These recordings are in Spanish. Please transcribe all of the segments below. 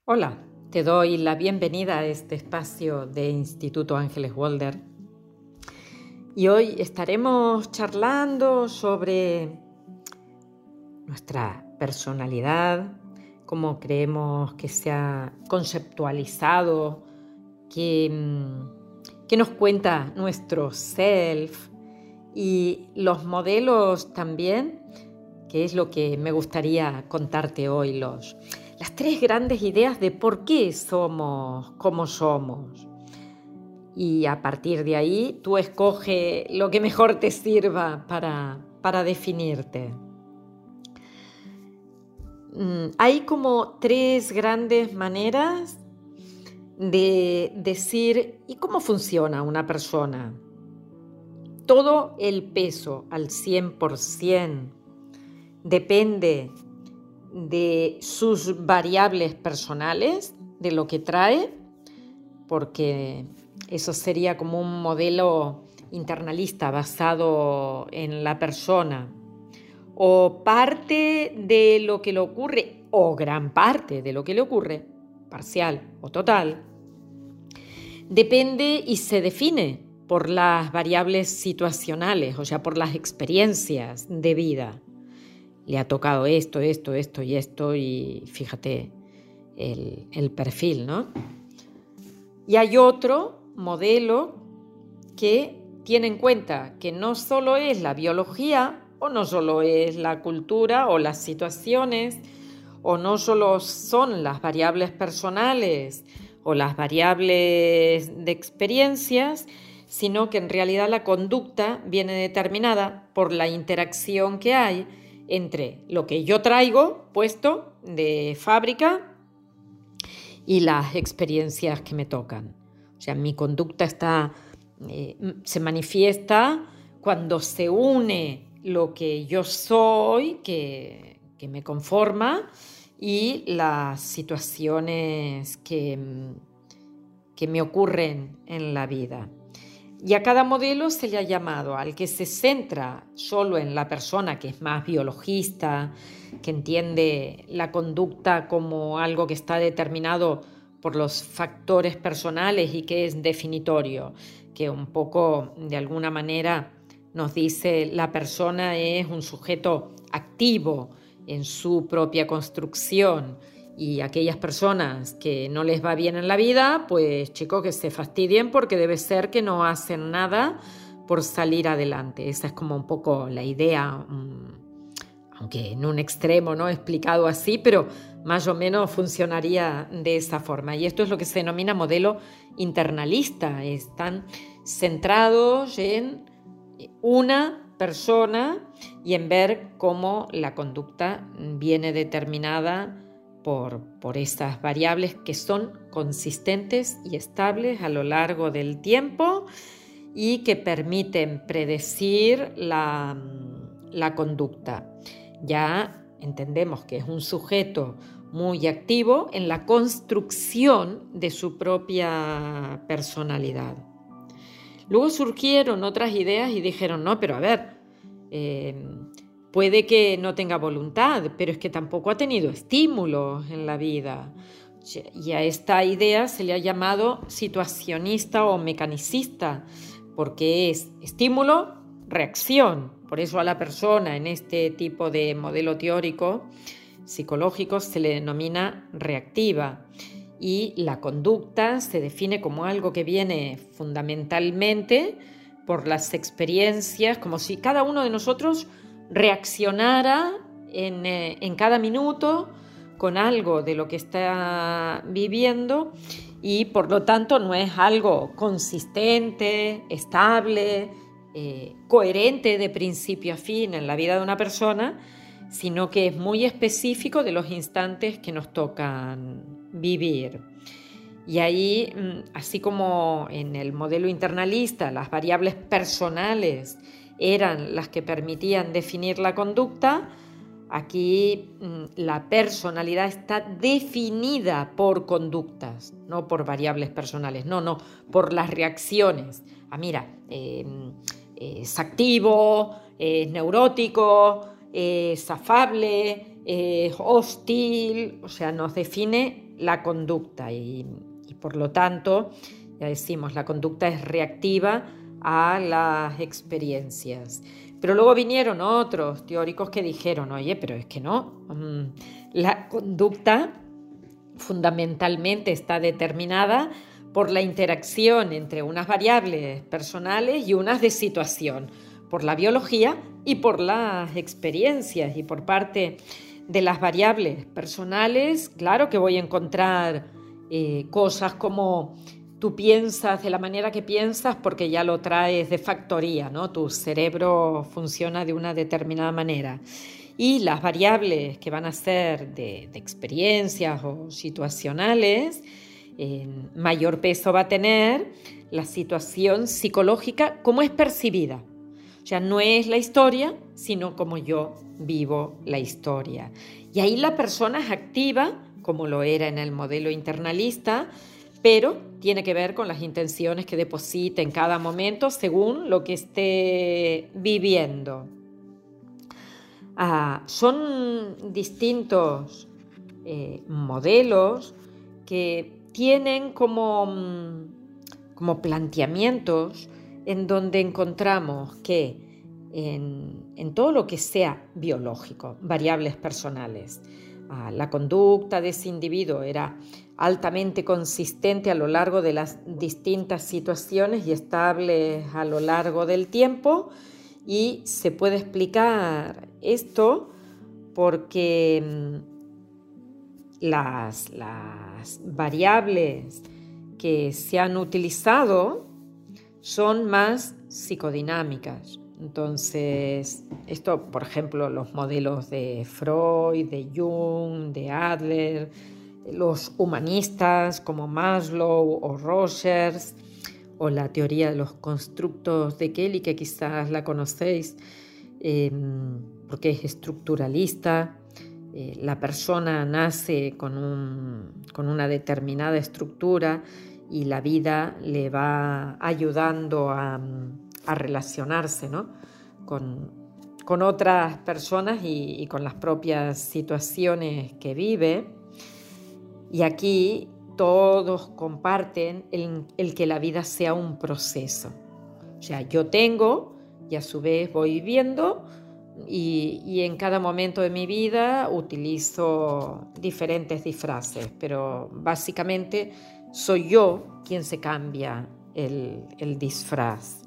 Hola, te doy la bienvenida a este espacio de Instituto Ángeles Walder y hoy estaremos charlando sobre nuestra personalidad, cómo creemos que se ha conceptualizado, qué nos cuenta nuestro self y los modelos también, que es lo que me gustaría contarte hoy, las tres grandes ideas de por qué somos como somos. Y a partir de ahí, tú escoge lo que mejor te sirva para definirte. Hay como tres grandes maneras de decir ¿y cómo funciona una persona? Todo el peso al 100% depende de sus variables personales, de lo que trae, porque eso sería como un modelo internalista basado en la persona, o parte de lo que le ocurre, o gran parte de lo que le ocurre, parcial o total, depende y se define por las variables situacionales, o sea, por las experiencias de vida. Le ha tocado esto y esto, y fíjate el perfil, ¿no? Y hay otro modelo que tiene en cuenta que no solo es la biología, o no solo es la cultura o las situaciones, o no solo son las variables personales o las variables de experiencias, sino que en realidad la conducta viene determinada por la interacción que hay entre lo que yo traigo puesto de fábrica y las experiencias que me tocan. O sea, mi conducta se manifiesta cuando se une lo que yo soy, que me conforma, y las situaciones que me ocurren en la vida. Y a cada modelo se le ha llamado al que se centra solo en la persona, que es más biologista, que entiende la conducta como algo que está determinado por los factores personales y que es definitorio, que un poco de alguna manera nos dice la persona es un sujeto activo en su propia construcción. Y aquellas personas que no les va bien en la vida, pues chicos, que se fastidien, porque debe ser que no hacen nada por salir adelante. Esa es como un poco la idea, aunque en un extremo, ¿no?, explicado así, pero más o menos funcionaría de esa forma. Y esto es lo que se denomina modelo internalista. Están centrados en una persona y en ver cómo la conducta viene determinada por estas variables que son consistentes y estables a lo largo del tiempo y que permiten predecir la conducta. Ya entendemos que es un sujeto muy activo en la construcción de su propia personalidad. Luego surgieron otras ideas y dijeron, no, pero a ver, puede que no tenga voluntad, pero es que tampoco ha tenido estímulos en la vida. Y a esta idea se le ha llamado situacionista o mecanicista, porque es estímulo, reacción. Por eso a la persona en este tipo de modelo teórico psicológico se le denomina reactiva. Y la conducta se define como algo que viene fundamentalmente por las experiencias, como si cada uno de nosotros reaccionara en cada minuto con algo de lo que está viviendo, y por lo tanto no es algo consistente, estable, coherente de principio a fin en la vida de una persona, sino que es muy específico de los instantes que nos tocan vivir. Y ahí, así como en el modelo internalista las variables personales eran las que permitían definir la conducta, aquí la personalidad está definida por conductas, no por variables personales, no, por las reacciones. Mira, es activo, es neurótico, es afable, es hostil, o sea, nos define la conducta y por lo tanto, ya decimos, la conducta es reactiva a las experiencias. Pero luego vinieron otros teóricos que dijeron, oye, pero es que no, la conducta fundamentalmente está determinada por la interacción entre unas variables personales y unas de situación, por la biología y por las experiencias. Y por parte de las variables personales, claro que voy a encontrar cosas como tú piensas de la manera que piensas porque ya lo traes de factoría, ¿no? Tu cerebro funciona de una determinada manera. Y las variables que van a ser de experiencias o situacionales, mayor peso va a tener la situación psicológica, cómo es percibida. O sea, no es la historia, sino como yo vivo la historia. Y ahí la persona es activa, como lo era en el modelo internalista, pero tiene que ver con las intenciones que deposita en cada momento según lo que esté viviendo. Son distintos modelos que tienen como planteamientos en donde encontramos que en todo lo que sea biológico, variables personales, la conducta de ese individuo era altamente consistente a lo largo de las distintas situaciones y estable a lo largo del tiempo, y se puede explicar esto porque las variables que se han utilizado son más psicodinámicas. Entonces, esto, por ejemplo, los modelos de Freud, de Jung, de Adler, los humanistas como Maslow o Rogers, o la teoría de los constructos de Kelly, que quizás la conocéis, porque es estructuralista. La persona nace con una determinada estructura y la vida le va ayudando a relacionarse, ¿no? con otras personas y con las propias situaciones que vive. Y aquí todos comparten el que la vida sea un proceso. O sea, yo tengo y a su vez voy viviendo y en cada momento de mi vida utilizo diferentes disfraces, pero básicamente soy yo quien se cambia el disfraz.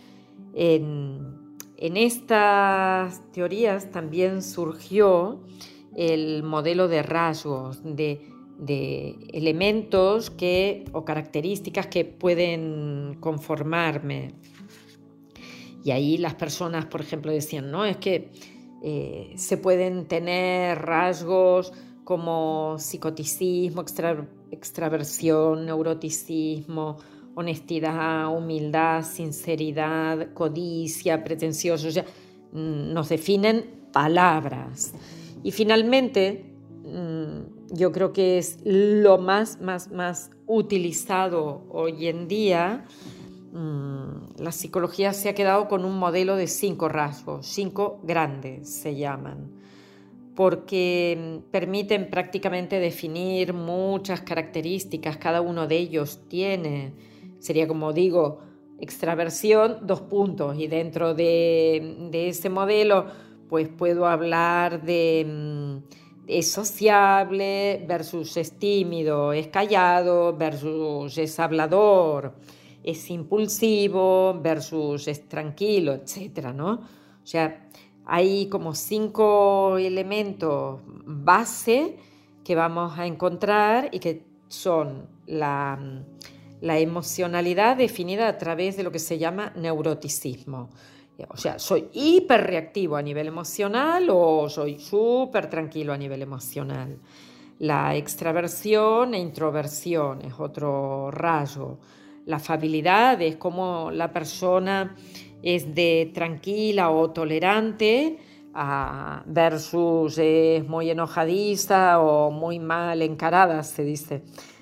En estas teorías también surgió el modelo de rasgos, de elementos o características que pueden conformarme. Y ahí las personas, por ejemplo, decían, no, es que se pueden tener rasgos como psicoticismo, extraversión, neuroticismo, honestidad, humildad, sinceridad, codicia, pretencioso. O sea, nos definen palabras. Y finalmente, yo creo que es lo más utilizado hoy en día. La psicología se ha quedado con un modelo de 5 rasgos, 5 grandes se llaman, porque permiten prácticamente definir muchas características. Cada uno de ellos sería como digo, extraversión, 2 puntos, y dentro de ese modelo pues puedo hablar de es sociable versus es tímido, es callado versus es hablador, es impulsivo versus es tranquilo, etcétera, ¿no? O sea, hay como 5 elementos base que vamos a encontrar y que son la emocionalidad definida a través de lo que se llama neuroticismo. O sea, ¿soy hiperreactivo a nivel emocional o soy súper tranquilo a nivel emocional? La extraversión e introversión es otro rasgo. La afabilidad es como la persona es de tranquila o tolerante versus es muy enojadiza o muy mal encarada, se dice.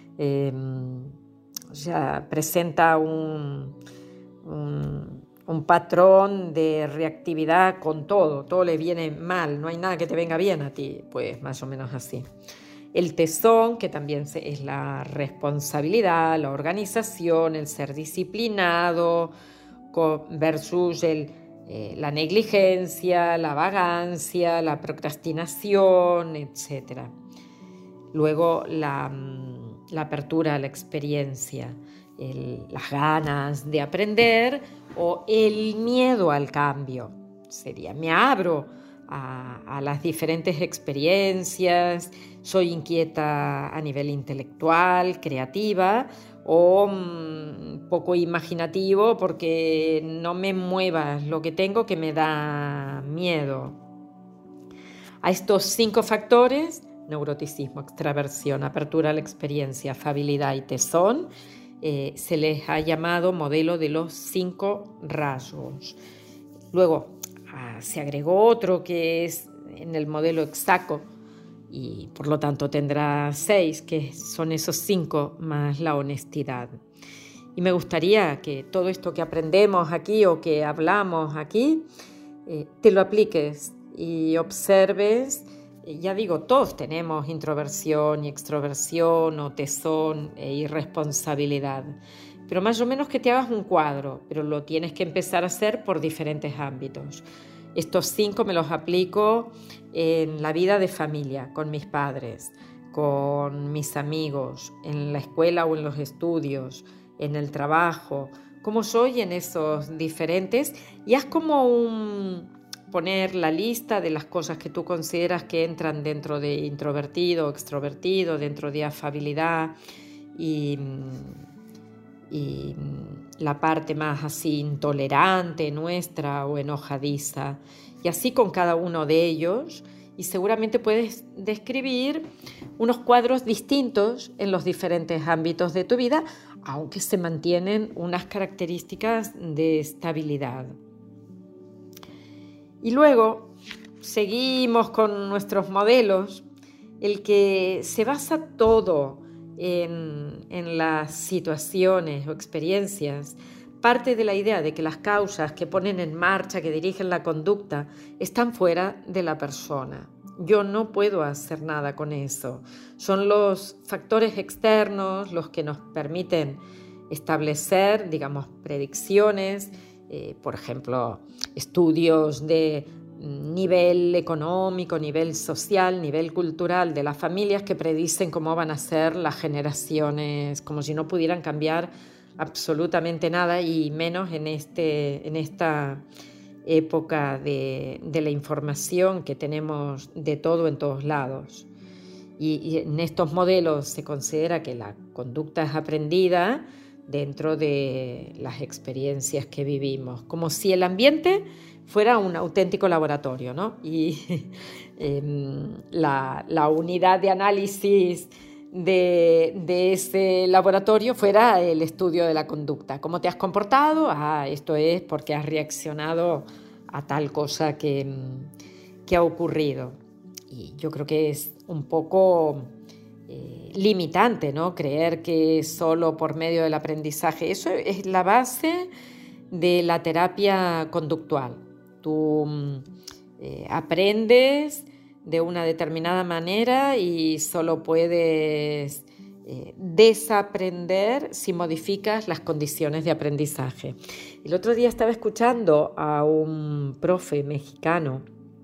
O sea, presenta un patrón de reactividad con todo le viene mal, no hay nada que te venga bien a ti, pues más o menos así. El tesón, que también es la responsabilidad, la organización, el ser disciplinado, versus la negligencia, la vagancia, la procrastinación, etc. Luego la apertura a la experiencia, las ganas de aprender o el miedo al cambio. Sería, me abro a las diferentes experiencias, soy inquieta a nivel intelectual, creativa o poco imaginativo porque no me muevas lo que tengo que me da miedo. A estos 5 factores, neuroticismo, extraversión, apertura a la experiencia, afabilidad y tesón, se les ha llamado modelo de los 5 rasgos. Luego se agregó otro que es en el modelo Exaco y por lo tanto tendrá 6, que son esos 5 más la honestidad. Y me gustaría que todo esto que aprendemos aquí o que hablamos aquí, te lo apliques y observes. Ya digo, todos tenemos introversión y extroversión o tesón e irresponsabilidad, pero más o menos que te hagas un cuadro, pero lo tienes que empezar a hacer por diferentes ámbitos. Estos 5 me los aplico en la vida de familia, con mis padres, con mis amigos, en la escuela o en los estudios, en el trabajo, cómo soy en esos diferentes, y haz como poner la lista de las cosas que tú consideras que entran dentro de introvertido o extrovertido, dentro de afabilidad y la parte más así intolerante nuestra o enojadiza, y así con cada uno de ellos, y seguramente puedes describir unos cuadros distintos en los diferentes ámbitos de tu vida, aunque se mantienen unas características de estabilidad. Y luego seguimos con nuestros modelos, el que se basa todo en las situaciones o experiencias, parte de la idea de que las causas que ponen en marcha, que dirigen la conducta, están fuera de la persona. Yo no puedo hacer nada con eso. Son los factores externos los que nos permiten establecer, digamos, predicciones, por ejemplo, estudios de nivel económico, nivel social, nivel cultural de las familias que predicen cómo van a ser las generaciones, como si no pudieran cambiar absolutamente nada, y menos en esta época de la información que tenemos de todo en todos lados. Y en estos modelos se considera que la conducta es aprendida dentro de las experiencias que vivimos, como si el ambiente fuera un auténtico laboratorio, ¿no? Y la unidad de análisis de ese laboratorio fuera el estudio de la conducta. ¿Cómo te has comportado? Esto es porque has reaccionado a tal cosa que ha ocurrido. Y yo creo que es un poco limitante, ¿no? Creer que solo por medio del aprendizaje. Eso es la base de la terapia conductual. Tú aprendes de una determinada manera y solo puedes desaprender si modificas las condiciones de aprendizaje. El otro día estaba escuchando a un profe mexicano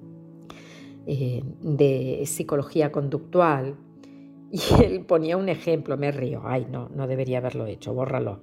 de psicología conductual y él ponía un ejemplo, me río, no debería haberlo hecho, bórralo.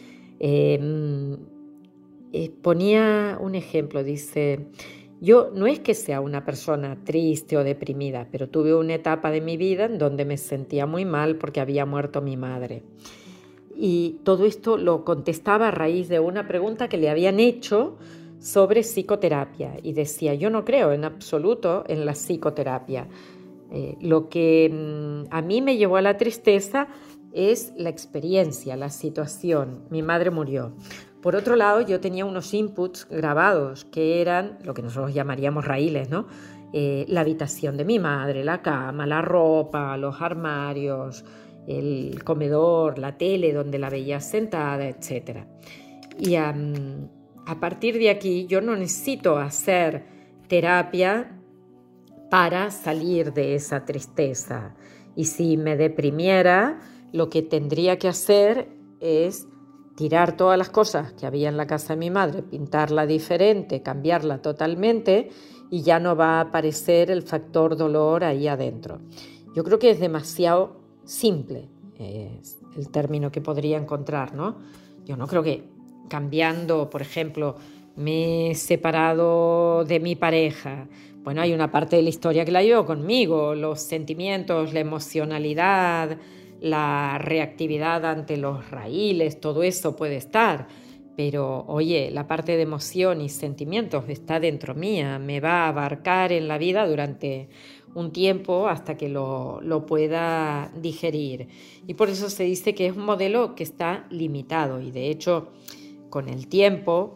Ponía un ejemplo, dice: yo no es que sea una persona triste o deprimida, pero tuve una etapa de mi vida en donde me sentía muy mal porque había muerto mi madre. Y todo esto lo contestaba a raíz de una pregunta que le habían hecho sobre psicoterapia, y decía: yo no creo en absoluto en la psicoterapia. Lo que a mí me llevó a la tristeza es la experiencia, la situación. Mi madre murió. Por otro lado, yo tenía unos inputs grabados que eran lo que nosotros llamaríamos raíles, ¿no? La habitación de mi madre, la cama, la ropa, los armarios, el comedor, la tele donde la veía sentada, etc. Y a partir de aquí yo no necesito hacer terapia para salir de esa tristeza. Y si me deprimiera, lo que tendría que hacer es tirar todas las cosas que había en la casa de mi madre, pintarla diferente, cambiarla totalmente, y ya no va a aparecer el factor dolor ahí adentro. Yo creo que es demasiado simple, es el término que podría encontrar, ¿no? Yo no creo que cambiando, por ejemplo, me he separado de mi pareja. Bueno, hay una parte de la historia que la llevo conmigo, los sentimientos, la emocionalidad, la reactividad ante los raíles, todo eso puede estar. Pero, oye, la parte de emoción y sentimientos está dentro mía, me va a abarcar en la vida durante un tiempo hasta que lo pueda digerir. Y por eso se dice que es un modelo que está limitado, y de hecho, con el tiempo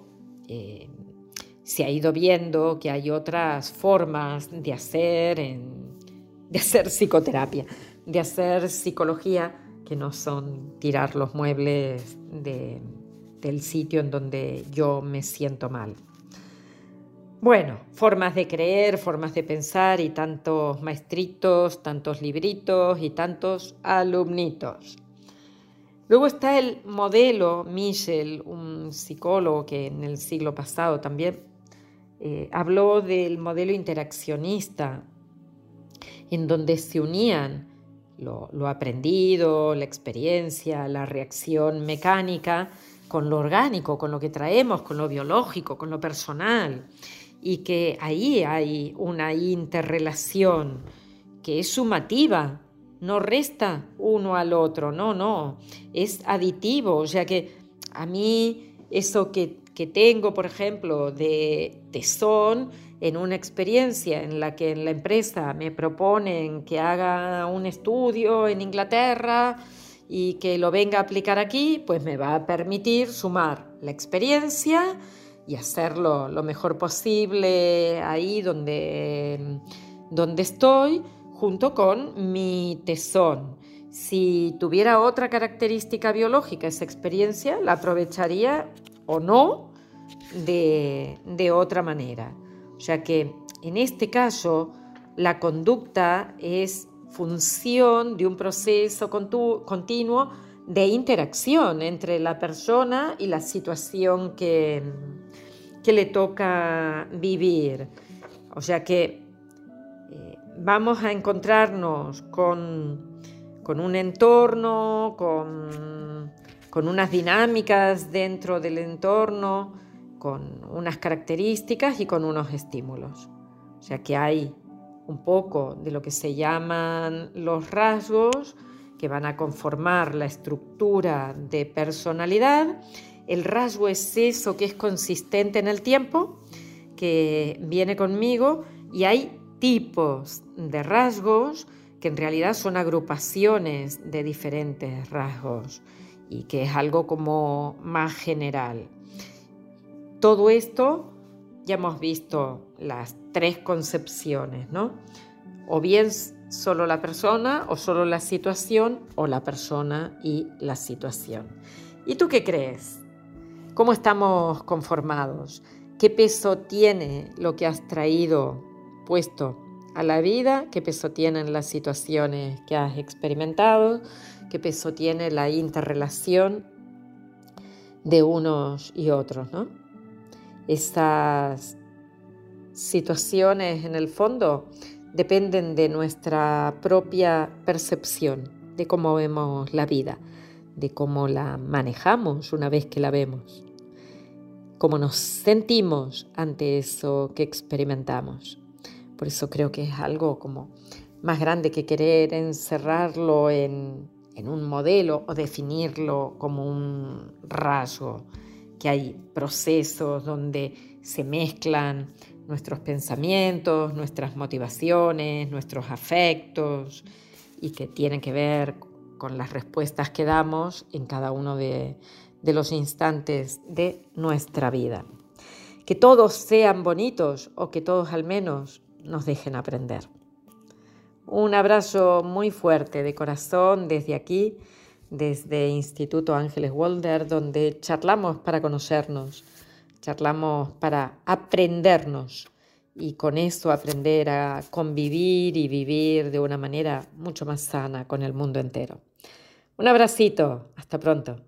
se ha ido viendo que hay otras formas de hacer psicoterapia, de hacer psicología, que no son tirar los muebles del sitio en donde yo me siento mal. Bueno, formas de creer, formas de pensar, y tantos maestritos, tantos libritos y tantos alumnitos. Luego está el modelo Michel, un psicólogo que en el siglo pasado también habló del modelo interaccionista, en donde se unían lo aprendido, la experiencia, la reacción mecánica, con lo orgánico, con lo que traemos, con lo biológico, con lo personal, y que ahí hay una interrelación que es sumativa, no resta uno al otro, no, es aditivo. O sea que a mí eso que tengo, por ejemplo, de tesón en una experiencia en la que en la empresa me proponen que haga un estudio en Inglaterra y que lo venga a aplicar aquí, pues me va a permitir sumar la experiencia y hacerlo lo mejor posible ahí donde estoy, junto con mi tesón. Si tuviera otra característica biológica esa experiencia, la aprovecharía o no de otra manera. O sea que en este caso la conducta es función de un proceso continuo de interacción entre la persona y la situación que le toca vivir. O sea que vamos a encontrarnos con un entorno, con unas dinámicas dentro del entorno, con unas características y con unos estímulos. O sea que hay un poco de lo que se llaman los rasgos que van a conformar la estructura de personalidad. El rasgo es eso que es consistente en el tiempo, que viene conmigo, y hay tipos de rasgos que en realidad son agrupaciones de diferentes rasgos y que es algo como más general. Todo esto ya hemos visto las tres concepciones, ¿no? O bien solo la persona, o solo la situación, o la persona y la situación. ¿Y tú qué crees? ¿Cómo estamos conformados? ¿Qué peso tiene lo que has traído puesto a la vida? ¿Qué peso tienen las situaciones que has experimentado? ¿Qué peso tiene la interrelación de unos y otros, ¿no? Esas situaciones, en el fondo, dependen de nuestra propia percepción, de cómo vemos la vida, de cómo la manejamos una vez que la vemos, cómo nos sentimos ante eso que experimentamos. Por eso creo que es algo como más grande que querer encerrarlo en un modelo o definirlo como un rasgo, que hay procesos donde se mezclan nuestros pensamientos, nuestras motivaciones, nuestros afectos, y que tienen que ver con las respuestas que damos en cada uno de los instantes de nuestra vida. Que todos sean bonitos, o que todos al menos nos dejen aprender. Un abrazo muy fuerte de corazón desde aquí, desde Instituto Ángeles Walder, donde charlamos para conocernos, charlamos para aprendernos y con eso aprender a convivir y vivir de una manera mucho más sana con el mundo entero. Un abracito, hasta pronto.